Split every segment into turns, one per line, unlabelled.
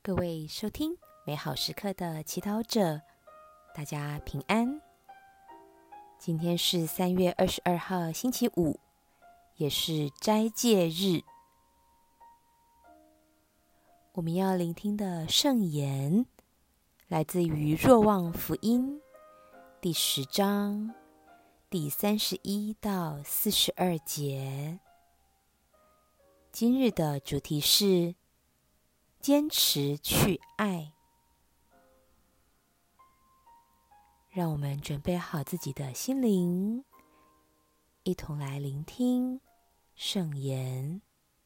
各位收听美好时刻的祈祷者，大家平安。今天是3月22号星期五，也是斋戒日。我们要聆听的圣言来自于若望福音第10章第31到42节。今日的主题是坚持去爱。让我们准备好自己的心灵，一同来聆听圣言。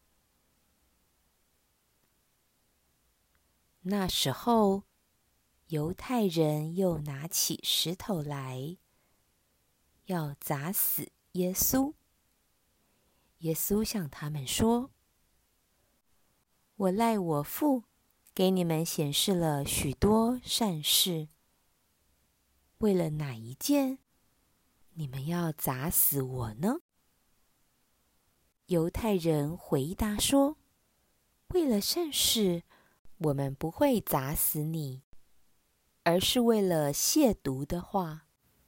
那时候，犹太人又拿起石头来，要砸死耶稣。耶稣向他们说：我赖我父给你们显示了许多善事，为了哪一件你们要砸死我呢？犹太人回答说：为了善事，我们不会砸死你，而是为了亵渎的话，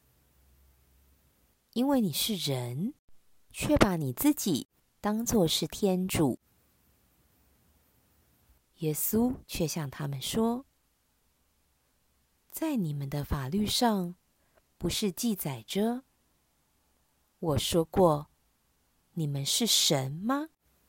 因为你是人，却把你自己当作是天主。耶稣却向他们说：在你们的法律上，不是记载着我说过你们是神吗？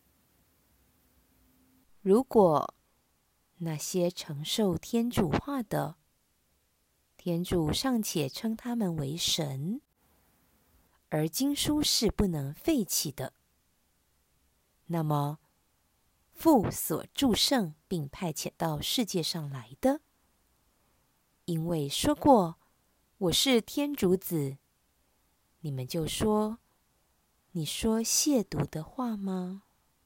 如果那些承受天主话的，天主尚且称他们为神，而经书是不能废弃的，那么父所祝圣并派遣到世界上来的，因为说过我是天主子，你们就说你说亵渎的话吗？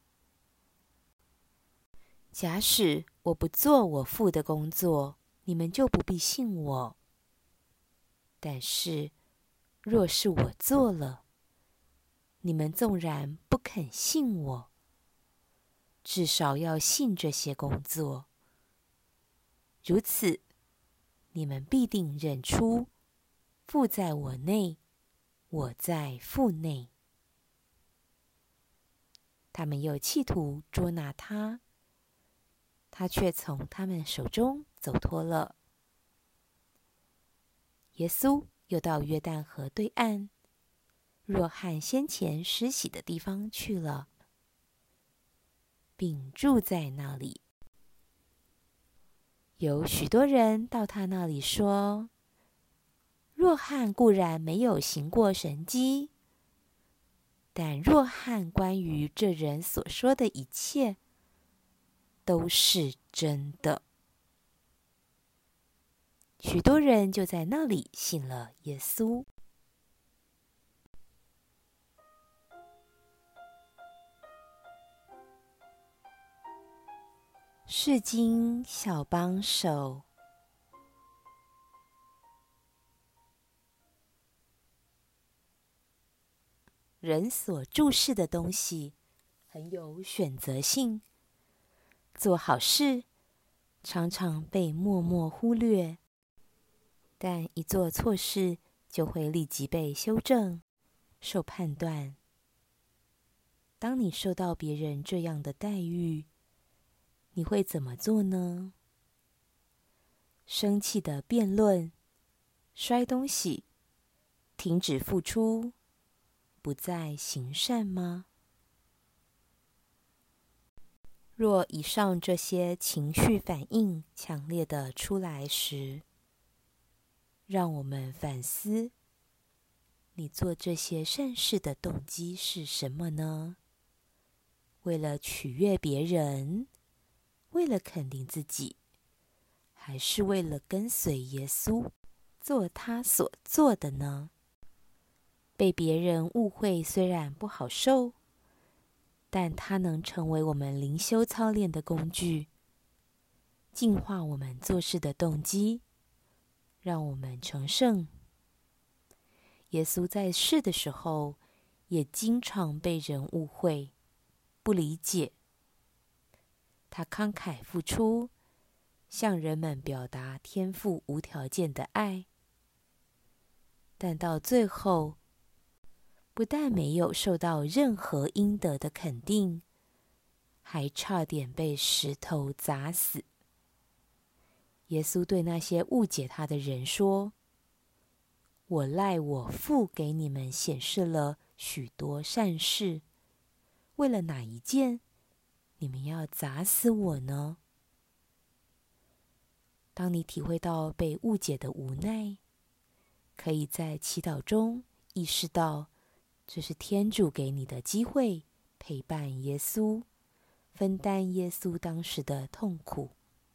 假使我不做我父的工作，你们就不必信我。但是若是我做了，你们纵然不肯信我，至少要信这些工作。如此，你们必定认出父在我内，我在父内。他们又企图捉拿他，他却从他们手中走脱了。耶稣又到约旦河对岸，若翰先前施洗的地方去了，并住在那里。有许多人到他那里说：若翰固然没有行过神迹，但若翰关于这人所说的一切，都是真的。许多人就在那里信了耶稣。释经小帮手。人所注视的东西很有选择性，做好事常常被默默忽略，但一做错事就会立即被修正，受判断。当你受到别人这样的待遇，你会怎么做呢？生气的辩论，摔东西，停止付出，不再行善吗？若以上这些情绪反应强烈的出来时，让我们反思，你做这些善事的动机是什么呢？为了取悦别人，为了肯定自己，还是为了跟随耶稣，做他所做的呢？被别人误会虽然不好受，但它能成为我们灵修操练的工具，净化我们做事的动机，让我们成圣。耶稣在世的时候，也经常被人误会、不理解。他慷慨付出， 向人们表达天父无条件的爱，但到最后，不但没有受到任何应得的肯定，还差点被石头砸死。耶稣对那些误解他的人说：“我赖我父给你们显示了许多善事，为了哪一件，你们要砸死我呢？”当你体会到被误解的无奈，可以在祈祷中意识到，这是天主给你的机会，陪伴耶稣，分担耶稣当时的痛苦。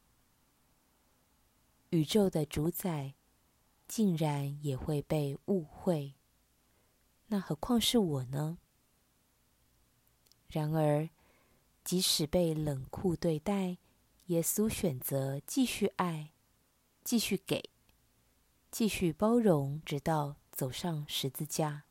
宇宙的主宰竟然也会被误会，那何况是我呢？然而，即使被冷酷对待，耶稣选择继续爱，继续给，继续包容，直到走上十字架。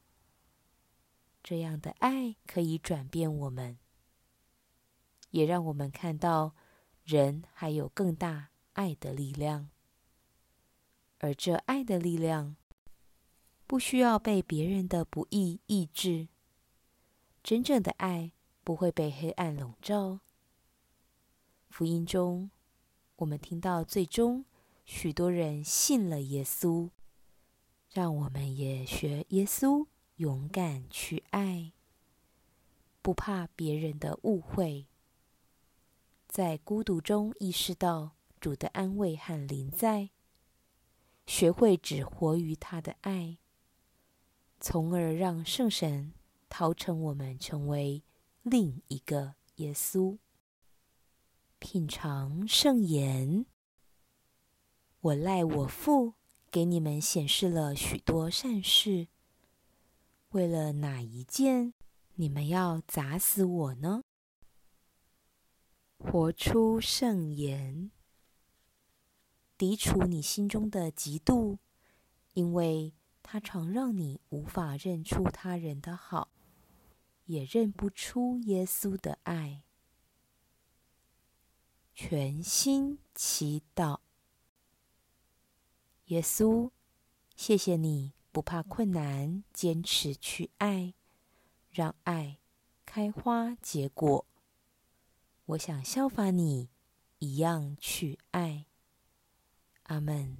这样的爱可以转变我们，也让我们看到人还有更大爱的力量。而这爱的力量，不需要被别人的不义抑制。真正的爱不会被黑暗笼罩。福音中，我们听到最终许多人信了耶稣，让我们也学耶稣，勇敢去爱，不怕别人的误会，在孤独中意识到主的安慰和临在，学会只活于他的爱，从而让圣神陶成我们成为另一个耶稣。品尝圣言，我赖我父给你们显示了许多善事，为了哪一件，你们要砸死我呢？活出圣言，涤除你心中的嫉妒，因为它常让你无法认出他人的好，也认不出耶稣的爱。全心祈祷，耶稣，谢谢你不怕困难，坚持去爱，让爱开花结果。我想效法你，一样去爱。阿们。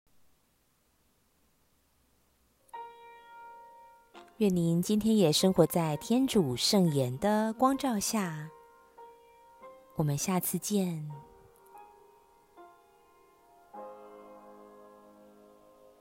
愿您今天也生活在天主圣言的光照下。我们下次见。